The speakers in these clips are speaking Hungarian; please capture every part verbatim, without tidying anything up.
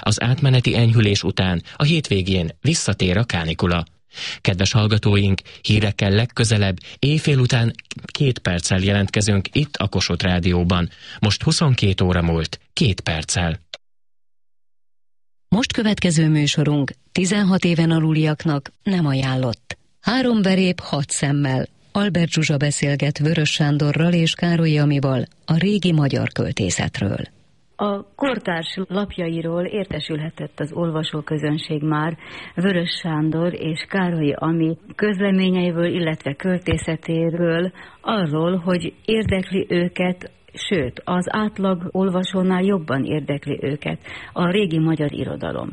Az átmeneti enyhülés után a hétvégén visszatér a kánikula. Kedves hallgatóink, hírekkel legközelebb éjfél után két perccel jelentkezünk itt a Kossuth Rádióban. Most huszonkét óra múlt, két perccel. Most következő műsorunk tizenhat éven aluliaknak nem ajánlott. Három verép, hat szemmel. Albert Zsuzsa beszélget Vörös Sándorral és Károly Jamival a régi magyar költészetről. A kortárs lapjairól értesülhetett az olvasóközönség már Vörös Sándor és Károly Ami közleményeiből, illetve költészetéről, arról, hogy érdekli őket, sőt, az átlag olvasónál jobban érdekli őket a régi magyar irodalom.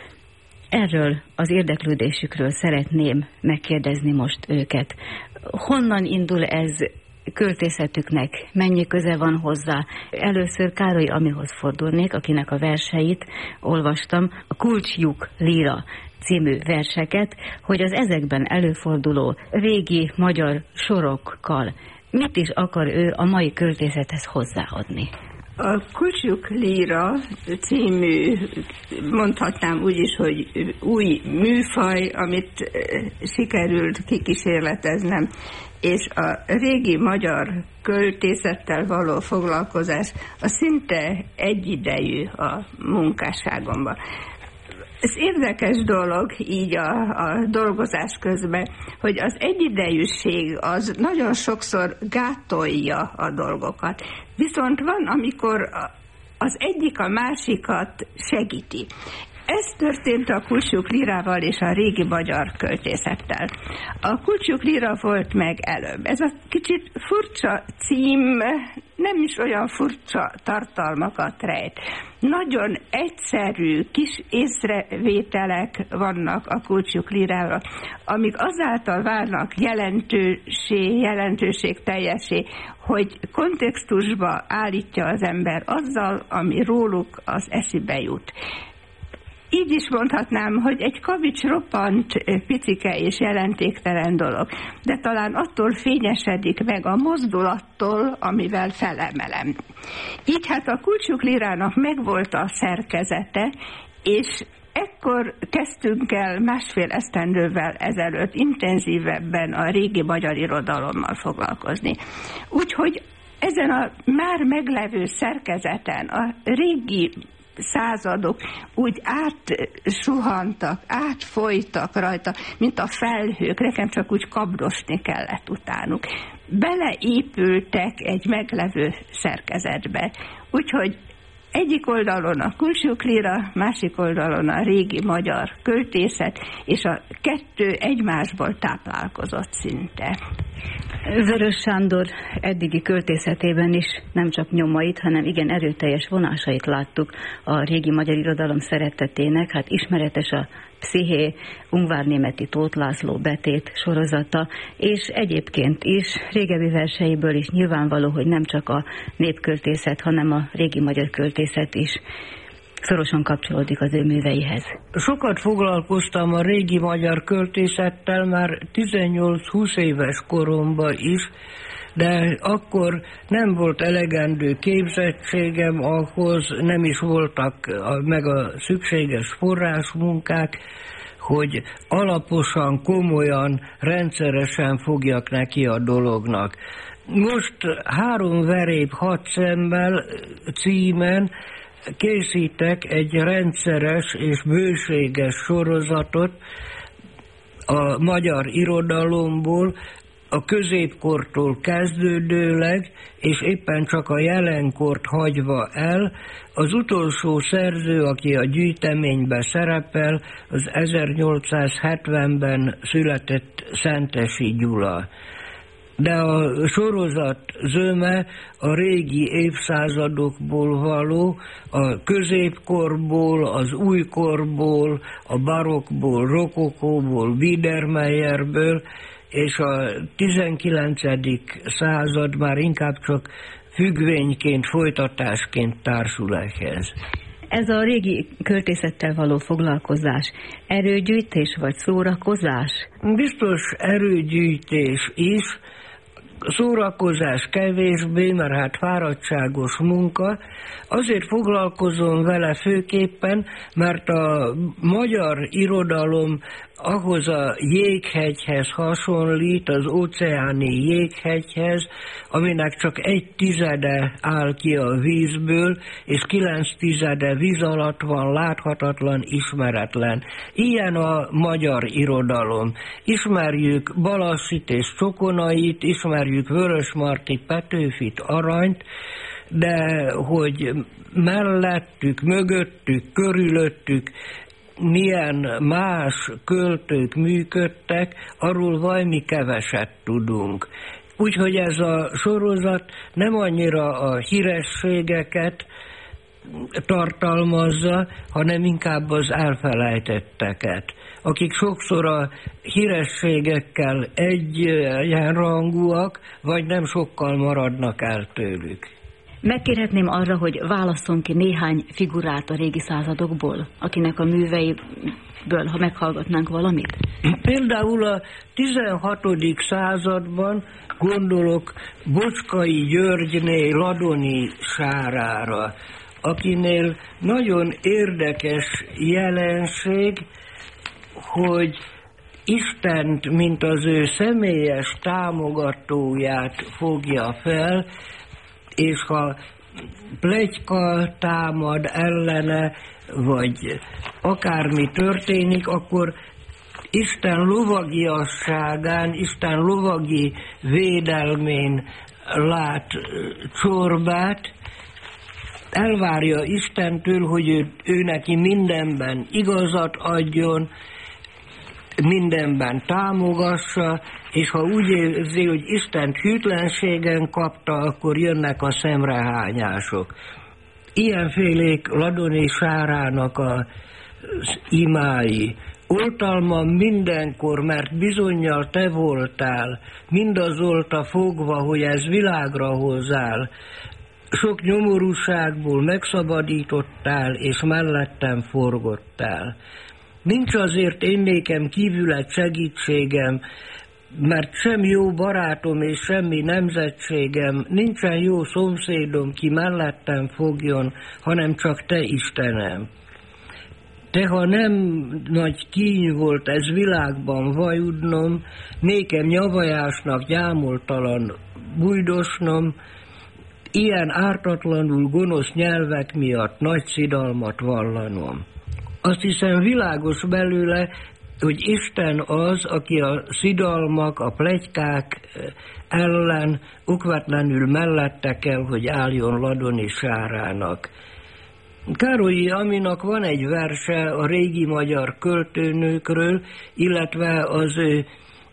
Erről az érdeklődésükről szeretném megkérdezni most őket. Honnan indul ez költészetüknek, mennyi köze van hozzá? Először Károly Amihoz fordulnék, akinek a verseit olvastam, a Kulcslyuk Líra című verseket, hogy az ezekben előforduló régi magyar sorokkal mit is akar ő a mai költészethez hozzáadni? A Kulcslyuk Líra című, mondhatnám úgy is, hogy új műfaj, amit sikerült kikísérleteznem, és a régi magyar költészettel való foglalkozás a szinte egyidejű a munkásságomban. Ez érdekes dolog így a, a dolgozás közben, hogy az egyidejűség az nagyon sokszor gátolja a dolgokat. Viszont van, amikor az egyik a másikat segíti. Ez történt a Kulcslyuk Lírával és a régi magyar költészettel. A Kulcslyuk Líra volt meg előbb. Ez a kicsit furcsa cím nem is olyan furcsa tartalmakat rejt. Nagyon egyszerű kis észrevételek vannak a Kulcslyuk Lírával, amik azáltal válnak jelentősé, jelentőség teljesé, hogy kontextusba állítja az ember azzal, ami róluk az eszébe jut. Így is mondhatnám, hogy egy kavics roppant picike és jelentéktelen dolog, de talán attól fényesedik meg a mozdulattól, amivel felemelem. Így hát a Kulcslyuk Lírának megvolt a szerkezete, és ekkor kezdtünk el másfél esztendővel ezelőtt intenzívebben a régi magyar irodalommal foglalkozni. Úgyhogy ezen a már meglevő szerkezeten a régi századok úgy átsuhantak, átfolytak rajta, mint a felhők, nekem csak úgy kabdosni kellett utánuk. Beleépültek egy meglevő szerkezetbe. Úgyhogy egyik oldalon a Kulcslyuk Líra, másik oldalon a régi magyar költészet, és a kettő egymásból táplálkozott szinte. Vörös Sándor eddigi költészetében is nem csak nyomait, hanem igen erőteljes vonásait láttuk a régi magyar irodalom szeretetének. Hát ismeretes a Psziché, Ungvárnémeti Tóth László betét sorozata, és egyébként is régebbi verseiből is nyilvánvaló, hogy nem csak a népköltészet, hanem a régi magyar költészet is szorosan kapcsolódik az ő műveihez. Sokat foglalkoztam a régi magyar költészettel már tizennyolc-húsz éves koromban is, de akkor nem volt elegendő képzettségem ahhoz, nem is voltak a, meg a szükséges forrásmunkák, hogy alaposan, komolyan, rendszeresen fogjak neki a dolognak. Most Három verép, hat szemmel címen készítek egy rendszeres és bőséges sorozatot a magyar irodalomból, a középkortól kezdődőleg, és éppen csak a jelenkort hagyva el. Az utolsó szerző, aki a gyűjteményben szerepel, az ezernyolcszázhetvenben született Szentesi Gyula. De a sorozat zöme a régi évszázadokból való, a középkorból, az újkorból, a barokkból, rokokóból, Biedermeyerből, és a tizenkilencedik század már inkább csak függvényként, folytatásként társul ehhez. Ez a régi költészettel való foglalkozás erőgyűjtés vagy szórakozás? Biztos erőgyűjtés is. szórakozás kevésbé, mert hát fáradtságos munka. Azért foglalkozom vele főképpen, mert a magyar irodalom ahhoz a jéghegyhez hasonlít, az óceáni jéghegyhez, aminek csak egy tizede áll ki a vízből, és kilenc tizede víz alatt van, láthatatlan, ismeretlen. Ilyen a magyar irodalom. Ismerjük Balassit és Csokonait, ismerjük Vörösmarty Petőfit, Aranyt, de hogy mellettük, mögöttük, körülöttük milyen más költők működtek, arról valami keveset tudunk. Úgyhogy ez a sorozat nem annyira a hírességeket tartalmazza, hanem inkább az elfelejtetteket, akik sokszor a hírességekkel egyenrangúak, vagy nem sokkal maradnak el tőlük. Megkérhetném arra, hogy válasszon ki néhány figurát a régi századokból, akinek a műveiből, ha meghallgatnánk valamit? Például a tizenhatodik században gondolok Bocskai Györgyné Ladoni Sárára, akinél nagyon érdekes jelenség, hogy Istent, mint az ő személyes támogatóját fogja fel, és ha pletyka támad ellene, vagy akármi történik, akkor Isten lovagiasságán, Isten lovagi védelmén lát csorbát, elvárja Istentől, hogy ő, ő neki mindenben igazat adjon, mindenben támogassa, és ha úgy érzi, hogy Istent hűtlenségen kapta, akkor jönnek a szemrehányások. Ilyenfélék Ladoni Sárának az imái. Oltalma mindenkor, mert bizonnyal te voltál, mindazolta fogva, hogy ez világra hozzál. Sok nyomorúságból megszabadítottál, és mellettem forgottál. Nincs azért én nékem kívület segítségem, mert sem jó barátom és semmi nemzetségem, nincsen jó szomszédom, ki mellettem fogjon, hanem csak te, Istenem. Te, ha nem nagy kíny volt ez világban vajudnom, nékem nyavajásnak gyámoltalan bújdosnom, ilyen ártatlanul gonosz nyelvek miatt nagy szidalmat vallanom. Azt hiszem világos belőle, hogy Isten az, aki a szidalmak, a pletykák ellen okvetlenül mellette kell, hogy álljon Ladoni Sárának. Károlyi Aminak van egy verse a régi magyar költőnőkről, illetve az ő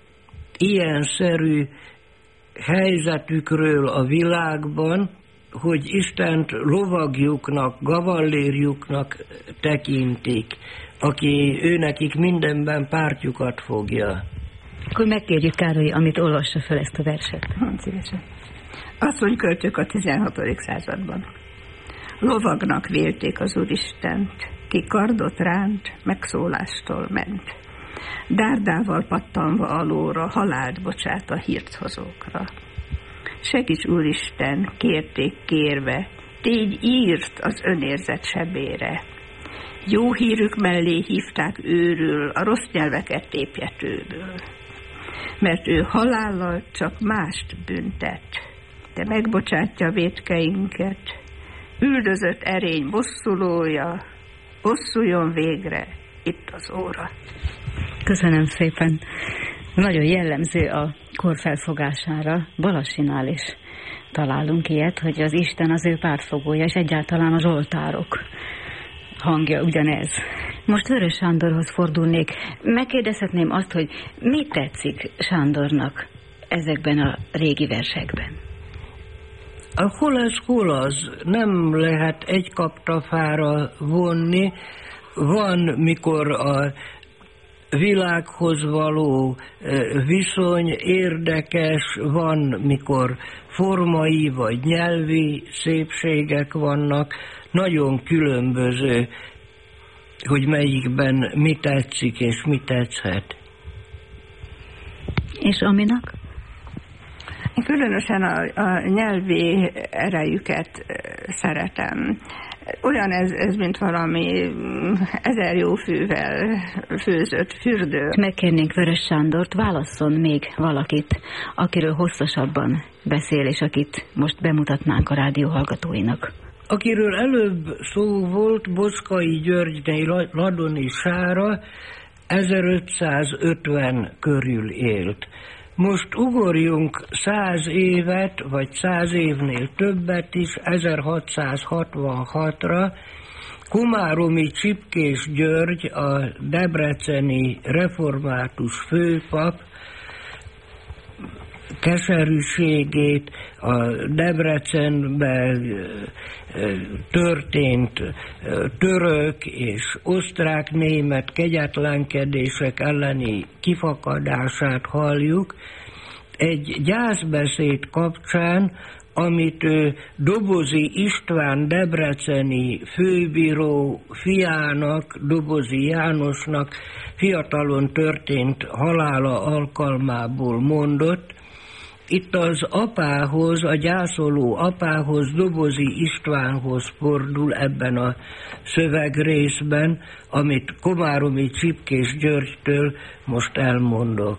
ilyenszerű helyzetükről a világban, hogy Istent lovagjuknak, gavallérjuknak tekintik, aki őnekik mindenben pártjukat fogja. Akkor megkérjük Károlyi, amit olvassa fel ezt a verset. Szívesen. Asszony költők a tizenhatodik században. Lovagnak vélték az Úristent, ki kardot ránt, megszólástól ment. Dárdával pattanva alóra, halált bocsát a hírthozókra. Segíts, Úristen, kérték kérve, tégy írt az önérzet sebére. Jó hírük mellé hívták őről, a rossz nyelveket tépjetőből. Mert ő halállal csak mást büntet, de megbocsátja vétkeinket. Üldözött erény bosszulója, bosszuljon végre itt az óra. Köszönöm szépen. Nagyon jellemző a kor felfogására, Balassinál is találunk ilyet, hogy az Isten az ő pártfogója, és egyáltalán a zsoltárok hangja ugyanez. Most Vörös Sándorhoz fordulnék. Megkérdezhetném azt, hogy mi tetszik Sándornak ezekben a régi versekben? Hol ez, hol az? Nem lehet egy kaptafára vonni. Van, mikor a világhoz való viszony érdekes, van, mikor formai vagy nyelvi szépségek vannak, nagyon különböző, hogy melyikben mi tetszik és mi tetszhet. És Aminak? Én különösen a, a nyelvi erejüket szeretem. Olyan ez, ez, mint valami ezer jó fűvel főzött fürdő. Megkérnénk Vörös Sándort, válasszon még valakit, akiről hosszasabban beszél, és akit most bemutatnánk a rádió hallgatóinak. Akiről előbb szó volt, Bocskai Györgyné Ladoni Sára ezerötszázötven körül élt. Most ugorjunk száz évet, vagy száz évnél többet is, ezerhatszázhatvanhatra, Komáromi Csipkés György, a debreceni református főpap keserűségét, a Debrecenben történt török és osztrák-német kegyetlenkedések elleni kifakadását halljuk. Egy gyászbeszéd kapcsán, amit ő Dobozi István debreceni főbíró fiának, Dobozi Jánosnak fiatalon történt halála alkalmából mondott. Itt az apához, a gyászoló apához, Dobozi Istvánhoz fordul ebben a szövegrészben, amit Komáromi Csipkés Györgytől most elmondok.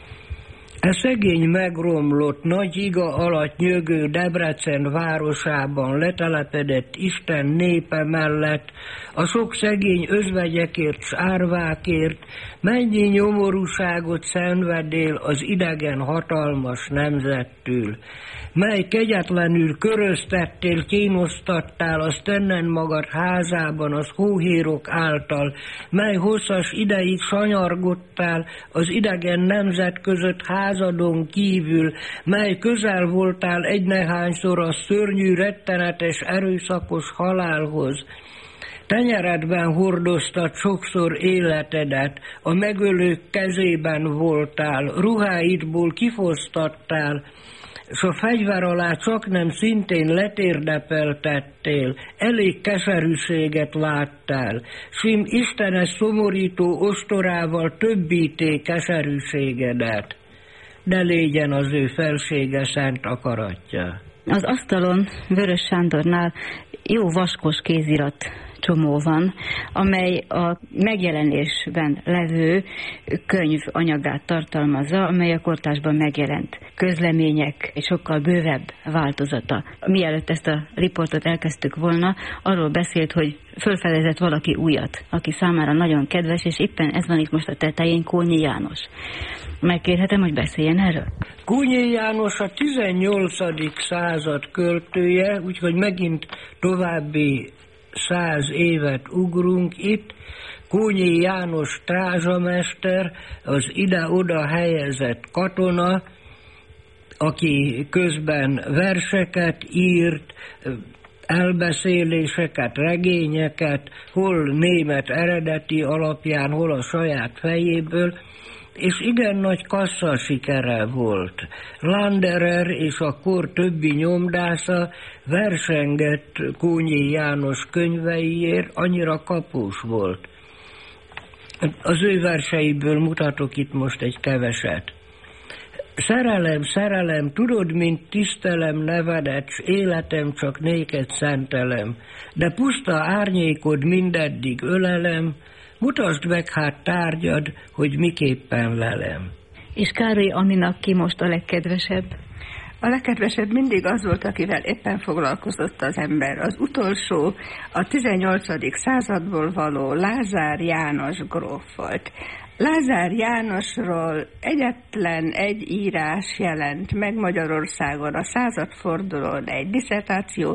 E szegény megromlott, nagy iga alatt nyögő Debrecen városában letelepedett Isten népe mellett, a sok szegény özvegyekért s árvákért, mennyi nyomorúságot szenvedél az idegen hatalmas nemzettől, mely kegyetlenül köröztettél, kínosztattál, azt tennen magad házában az hóhérok által, mely hosszas ideig sanyargodtál az idegen nemzet között házadon kívül, mely közel voltál egynehányszor a szörnyű, rettenetes, erőszakos halálhoz. Tenyeredben hordoztad sokszor életedet, a megölők kezében voltál, ruháidból kifosztattál, s a fegyver alá csak nem szintén letérdepeltettél, elég keserűséget láttál, sim Istenes szomorító ostorával többíté keserűségedet, de légyen az ő felsége szent akaratja. Az asztalon Vörös Sándornál jó vaskos kézirat csomó van, amely a megjelenésben levő könyv anyagát tartalmazza, amely a kortársban megjelent közlemények egy sokkal bővebb változata. Mielőtt ezt a riportot elkezdtük volna, arról beszélt, hogy fölfedezett valaki újat, aki számára nagyon kedves, és éppen ez van itt most a tetején, Kónyi János. Megkérhetem, hogy beszéljen erről? Kónyi János a tizennyolcadik század költője, úgyhogy megint további száz évet ugrunk itt. Kónyi János trázsamester, az ide-oda helyezett katona, aki közben verseket írt, elbeszéléseket, regényeket, hol német eredeti alapján, hol a saját fejéből, és igen nagy kassza sikere volt. Landerer és a kor többi nyomdásza versengett Kónyi János könyveiért, annyira kapós volt. Az ő verseiből mutatok itt most egy keveset. Szerelem, szerelem, tudod, mint tisztelem nevedet, s életem csak néked szentelem, de puszta árnyékod mindeddig ölelem, mutasd meg hát tárgyad, hogy miképpen lelem. És Károly Aminak ki most a legkedvesebb? A legkedvesebb mindig az volt, akivel éppen foglalkozott az ember. Az utolsó, a tizennyolcadik századból való Lázár János gróf volt. Lázár Jánosról egyetlen egy írás jelent meg Magyarországon a századfordulón, egy disszertáció,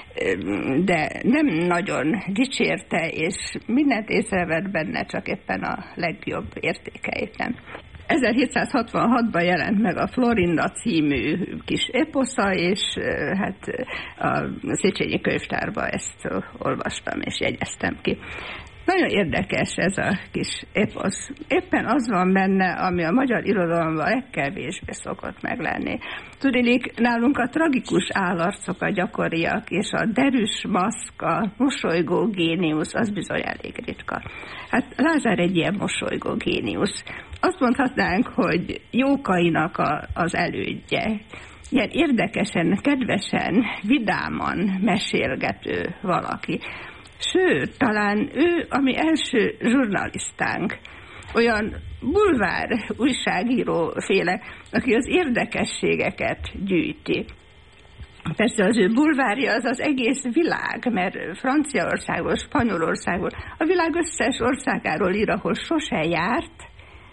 de nem nagyon dicsérte, és mindent észrevett benne, csak éppen a legjobb értékeit nem. ezerhétszázhatvanhatban jelent meg a Florinda című kis eposza, és hát a Széchenyi könyvtárban ezt olvastam és jegyeztem ki. Nagyon érdekes ez a kis eposz. Éppen az van benne, ami a magyar irodalomban legkevésbé szokott meglenni. Tudnék, nálunk a tragikus állarcok a gyakoriak, és a derűs maszk, a mosolygó géniusz, az bizony elég ritka. Hát Lázár egy ilyen mosolygó géniusz. Azt mondhatnánk, hogy Jókainak a, az elődje. Ilyen érdekesen, kedvesen, vidáman mesélgető valaki. Sőt, talán ő a mi első zsurnalisztánk, olyan bulvár újságíróféle, aki az érdekességeket gyűjti. Persze az ő bulvárja az az egész világ, mert Franciaországból, Spanyolországból, a világ összes országáról ír, ahol sose járt,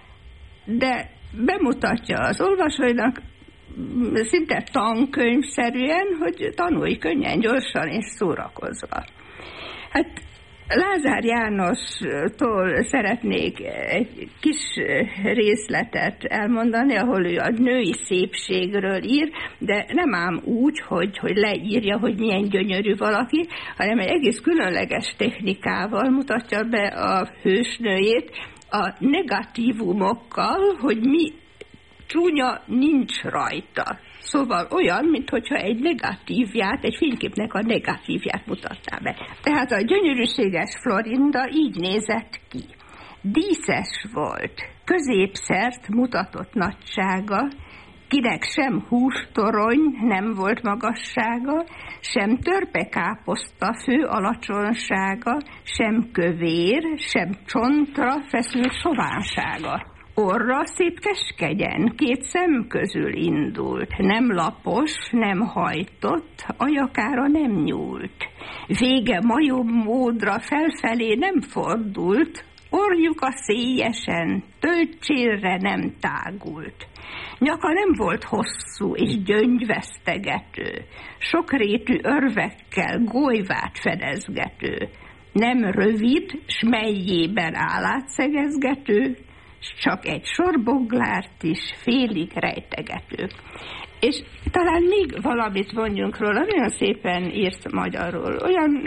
de bemutatja az olvasóinak szinte tankönyvszerűen, hogy tanulj könnyen, gyorsan és szórakozva. Hát Lázár Jánostól szeretnék egy kis részletet elmondani, ahol ő a női szépségről ír, de nem ám úgy, hogy, hogy leírja, hogy milyen gyönyörű valaki, hanem egy egész különleges technikával mutatja be a hősnőjét, a negatívumokkal, hogy mi csúnya nincs rajta. Szóval olyan, mintha egy negatívját, egy fényképnek a negatívját mutatná be. Tehát a gyönyörűséges Florinda így nézett ki. Díszes volt, középszert mutatott nagysága, kinek sem hústorony nem volt magassága, sem törpekáposzta fő alacsonysága, sem kövér, sem csontra feszült sovánsága. Orra szép keskegyen, két szem közül indult, nem lapos, nem hajtott, ajakára nem nyúlt. Vége majom módra felfelé nem fordult, orjuka szélyesen, tölcsérre nem tágult. Nyaka nem volt hosszú és gyöngyvesztegető, sokrétű örvekkel golyvát fedezgető, nem rövid, s melyében állát szegezgető, csak egy sorboglárt is félig rejtegető. És talán még valamit mondjunk róla, nagyon szépen írt magyarul, olyan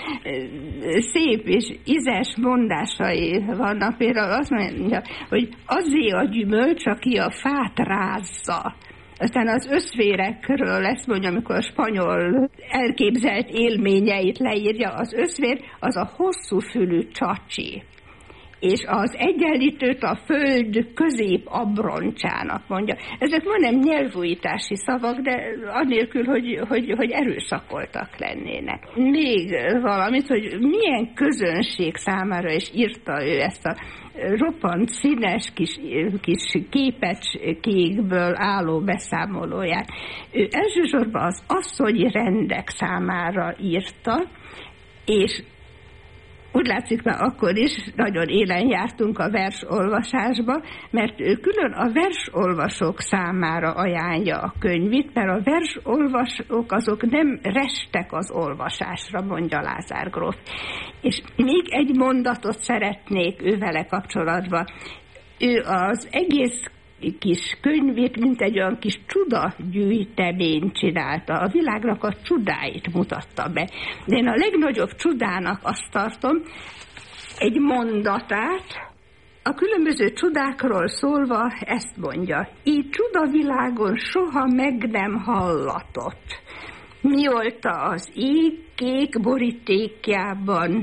szép és ízes mondásai vannak, például azt mondja, hogy azért a gyümölcs, aki a fát rázza. Aztán az összvérekről ezt mondja, amikor a spanyol elképzelt élményeit leírja, az összvér az a hosszú fülű csacsi. És az egyenlítőt a föld közép abroncsának mondja. Ezek ma nem nyelvújítási szavak, de annélkül, hogy, hogy, hogy erőszakoltak lennének. Még valamit, hogy milyen közönség számára is írta ő ezt a roppant színes kis, kis képecskékből álló beszámolóját. Ő elsősorban az asszonyi rendek számára írta, és úgy látszik, már akkor is nagyon élen jártunk a versolvasásba, mert ő külön a versolvasók számára ajánlja a könyvét, mert a versolvasók azok nem restek az olvasásra, mondja Lázár gróf. És még egy mondatot szeretnék ő vele kapcsolatban. Ő az egész kis könyvét, mint egy olyan kis csudagyűjteményt csinálta. A világnak a csodáit mutatta be. De én a legnagyobb csodának azt tartom, egy mondatát, a különböző csodákról szólva ezt mondja. Így csodavilágon soha meg nem hallatott. Mióta az ég kék borítékjában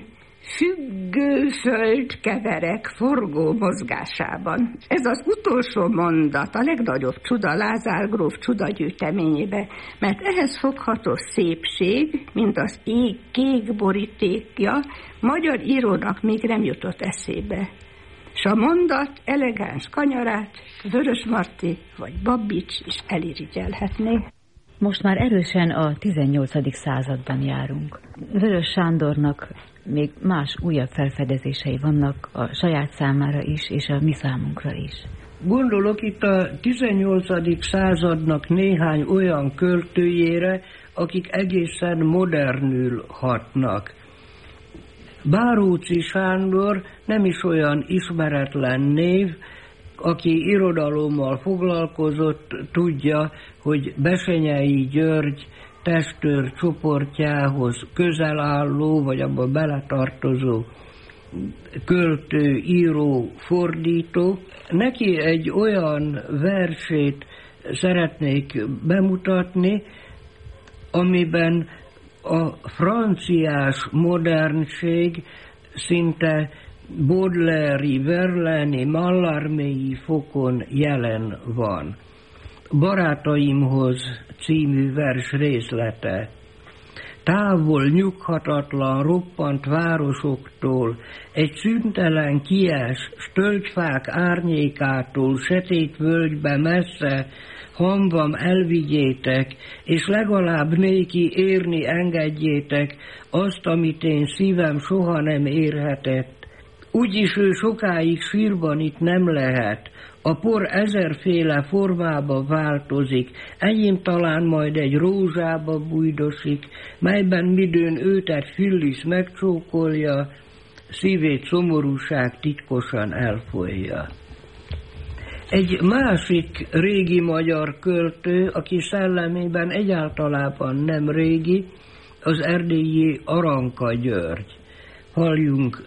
függő föld keverek forgó mozgásában. Ez az utolsó mondat, a legnagyobb csuda Lázár gróf csudagyűjteményébe, mert ehhez fogható szépség, mint az ég kék borítékja, magyar írónak még nem jutott eszébe. S a mondat elegáns kanyarát Vörös Marti vagy Babbics is elirigyelhetné. Most már erősen a tizennyolcadik században járunk. Vörös Sándornak még más újabb felfedezései vannak a saját számára is, és a mi számunkra is. Gondolok itt a tizennyolcadik századnak néhány olyan költőjére, akik egészen modernül hatnak. Báróczy Sándor nem is olyan ismeretlen név, aki irodalommal foglalkozott, tudja, hogy Bessenyei György testőr csoportjához közel álló, vagy abba beletartozó költő, író, fordító. Neki egy olyan versét szeretnék bemutatni, amiben a franciás modernség szinte Baudelaire-i, Verlaine-i, Mallarmé-i fokon jelen van. Barátaimhoz című vers részlete. Távol, nyughatatlan, roppant városoktól, egy szüntelen kies, stölgyfák árnyékától, sötét völgybe messze, hamvam elvigyétek, és legalább néki érni engedjétek azt, amit én szívem soha nem érhetett. Úgyis ő sokáig sírban itt nem lehet, a por ezerféle formába változik, enyém talán majd egy rózsába bújdosik, melyben midőn őtet Phyllis megcsókolja, szívét szomorúság titkosan elfolyja. Egy másik régi magyar költő, aki szellemében egyáltalában nem régi, az erdélyi Aranka György. Halljunk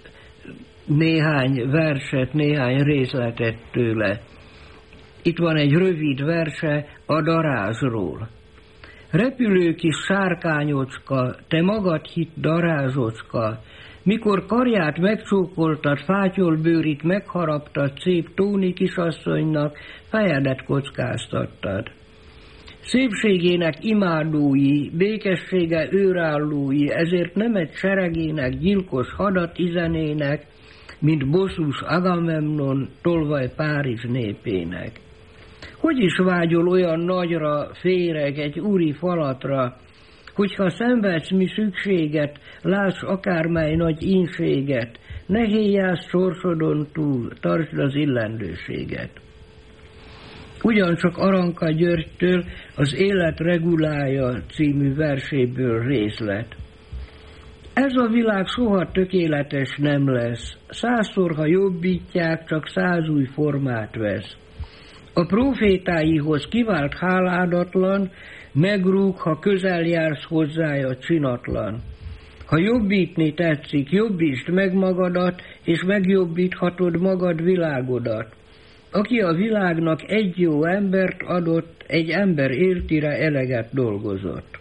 néhány verset, néhány részletet tőle. Itt van egy rövid verse a darázsról. Repülő kis sárkányocska, te magad hitt darázsocska, mikor karját megcsókoltad, fátyolbőrit megharaptad szép tóni kisasszonynak, fejedet kockáztattad. Szépségének imádói, békessége őrállói, ezért nem egy seregének gyilkos hadat izenének, mint bosszús Agamemnon tolvaj Párizs népének. Hogy is vágyol olyan nagyra, féreg, egy úri falatra, hogyha szenvedsz mi szükséget, láss akármely nagy ínséget, ne héjjász sorsodon túl, tartsd az illendőséget. Ugyancsak Aranka Györgytől az Élet regulája című verséből részlet. Ez a világ soha tökéletes nem lesz, százszor, ha jobbítják, csak száz új formát vesz. A profétáihoz kivált háládatlan, megrúg, ha közel jársz hozzája csinatlan. Ha jobbítni tetszik, jobbítsd meg magadat, és megjobbíthatod magad világodat. Aki a világnak egy jó embert adott, egy ember éltire eleget dolgozott.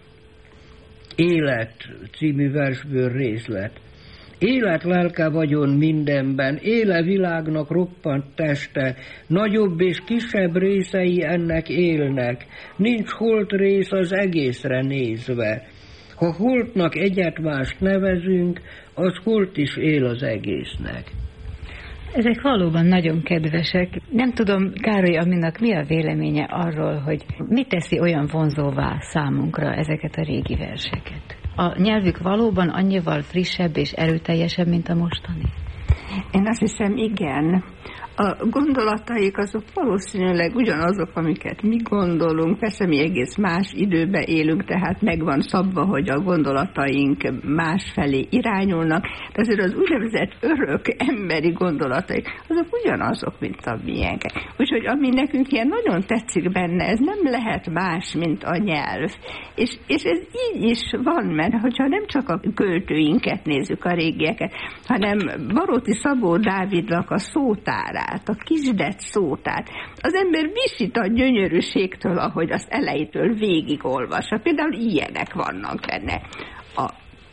Élet című versből részlet. Élet lelke vagyon mindenben, éle világnak roppant teste, nagyobb és kisebb részei ennek élnek, nincs holt rész az egészre nézve. Ha holtnak egyet mást nevezünk, az holt is él az egésznek. Ezek valóban nagyon kedvesek. Nem tudom, Károly Aminnak mi a véleménye arról, hogy mi teszi olyan vonzóvá számunkra ezeket a régi verseket? A nyelvük valóban annyival frissebb és erőteljesebb, mint a mostani? Én azt hiszem, igen. A gondolataik azok valószínűleg ugyanazok, amiket mi gondolunk, persze mi egész más időben élünk, tehát megvan szabva, hogy a gondolataink másfelé irányulnak, de azért az úgynevezett örök emberi gondolataik, azok ugyanazok, mint a miénk. Úgyhogy ami nekünk ilyen nagyon tetszik benne, ez nem lehet más, mint a nyelv. És, és ez így is van, mert hogyha nem csak a költőinket nézzük, a régieket, hanem Baróti Szabó Dávidnak a szótárát, a kisdet szótát. Az ember visít a gyönyörűségtől, ahogy az elejétől végig olvassa. Például ilyenek vannak benne. A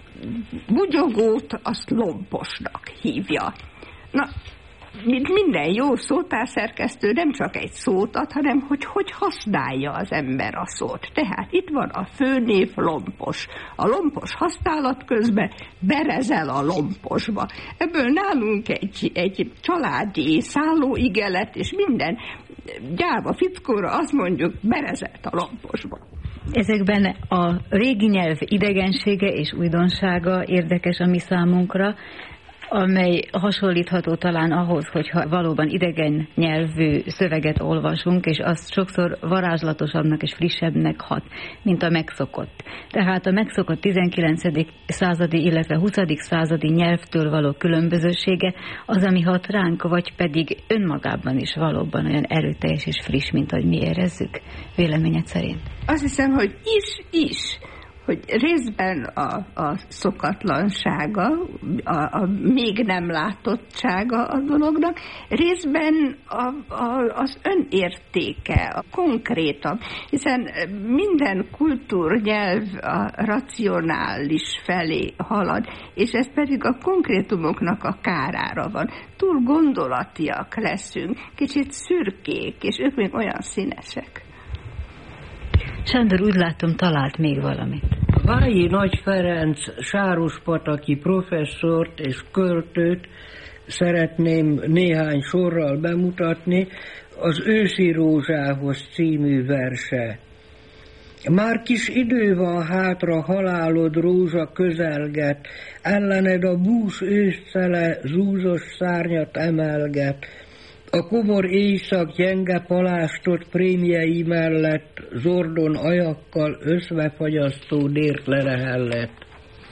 bugyogót azt lomposnak hívja. Na, mint minden jó szótárszerkesztő nem csak egy szót ad, hanem hogy hogy használja az ember a szót. Tehát itt van a főnév lompos. A lompos használat közben berezel a lomposba. Ebből nálunk egy, egy családi szállóigelet, és minden gyáva fickóra azt mondjuk, berezelt a lomposba. Ezekben a régi nyelv idegensége és újdonsága érdekes a mi számunkra, amely hasonlítható talán ahhoz, hogyha valóban idegen nyelvű szöveget olvasunk, és azt sokszor varázslatosabbnak és frissebbnek hat, mint a megszokott. Tehát a megszokott tizenkilencedik századi, illetve huszadik századi nyelvtől való különbözősége az, ami hat ránk, vagy pedig önmagában is valóban olyan erőteljes és friss, mint ahogy mi érezzük, véleményed szerint? Azt hiszem, hogy is, is. hogy részben a, a szokatlansága, a, a még nem látottsága a dolognak, részben a, a, az önértéke, a konkrétabb, hiszen minden kultúrnyelv a racionális felé halad, és ez pedig a konkrétumoknak a kárára van. Túl gondolatiak leszünk, kicsit szürkék, és ők még olyan színesek. Sándor, úgy látom, talált még valamit. Vályi Nagy Ferenc sárospataki professzort és költőt szeretném néhány sorral bemutatni, az Őszi rózsához című verse. Már kis idő van hátra, halálod rózsa közelget, ellened a bús őszele zúzos szárnyat emelget, a komor éjszak gyenge palástot prémjei mellett zordon ajakkal összvefagyasztó dért lerehellett.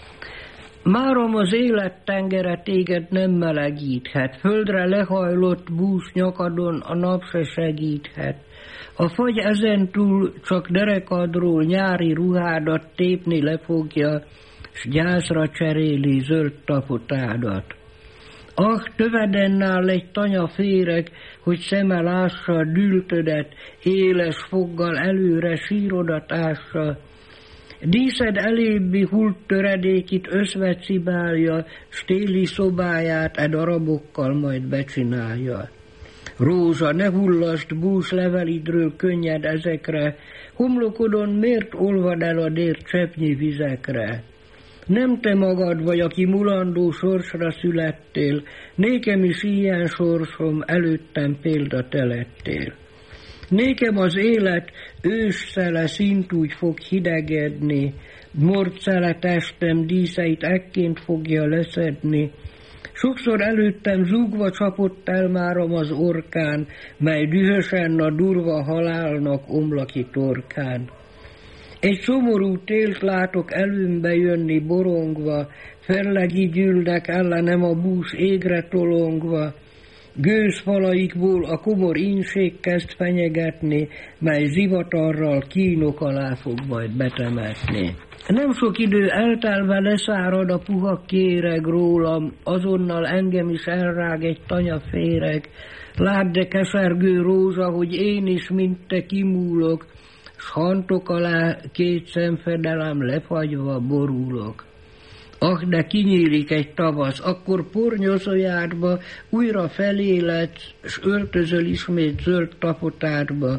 Márom az élet tengere téged nem melegíthet, földre lehajlott bús nyakadon a nap se segíthet. A fagy ezentúl csak derekadról nyári ruhádat tépni lefogja, s gyászra cseréli zöld tapotádat. Ah, tövedennál egy tanya féreg, hogy szeme lássa dültödet, éles foggal előre sírodat ássa. Díszed elébbi hult töredékit összve cibálja, s téli szobáját e darabokkal majd becsinálja. Rózsa, ne hullasd bús levelidről könnyed ezekre, homlokodon miért olvad el a dér cseppnyi vizekre? Nem te magad vagy, aki mulandó sorsra születtél, nékem is ilyen sorsom, előttem példa te lettél. Nékem az élet ősszele szintúgy fog hidegedni, mordszele testem díszeit ekként fogja leszedni. Sokszor előttem zúgva csapott el máram az orkán, mely dühösen a durva halálnak omlaki torkán. Egy szomorú télt látok előmbe jönni borongva, fellegi gyűlnek ellenem a bús égre tolongva. Gőzfalaikból a komor ínség kezd fenyegetni, mely zivatarral kínok alá fog majd betemetni. Nem sok idő eltelve leszárad a puha kéreg rólam, azonnal engem is elrág egy tanya féreg. Lásd, de kesergő rózsa, hogy én is, mint te kimúlok, s hantok alá két szemfedelem lefagyva borulok. Ah, de kinyílik egy tavasz, akkor pornyozójádba újra feléledsz, s öltözöl ismét zöld tapotádba.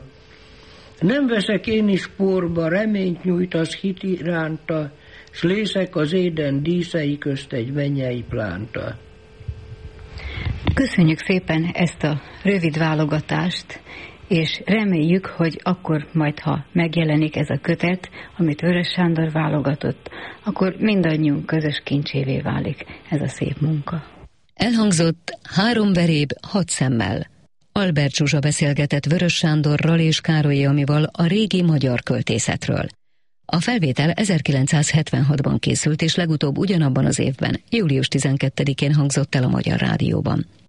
Nem veszek én is porba, reményt nyújtasz hit iránta, s lészek az éden díszei közt egy mennyei plánta. Köszönjük szépen ezt a rövid válogatást, és reméljük, hogy akkor majd, ha megjelenik ez a kötet, amit Vörös Sándor válogatott, akkor mindannyiunk közös kincsévé válik ez a szép munka. Elhangzott Három veréb, hat szemmel. Albert Zsuzsa beszélgetett Vörös Sándorral és Károly Jamival a régi magyar költészetről. A felvétel ezerkilencszázhetvenhatban készült, és legutóbb ugyanabban az évben, július tizenkettedikén hangzott el a Magyar Rádióban.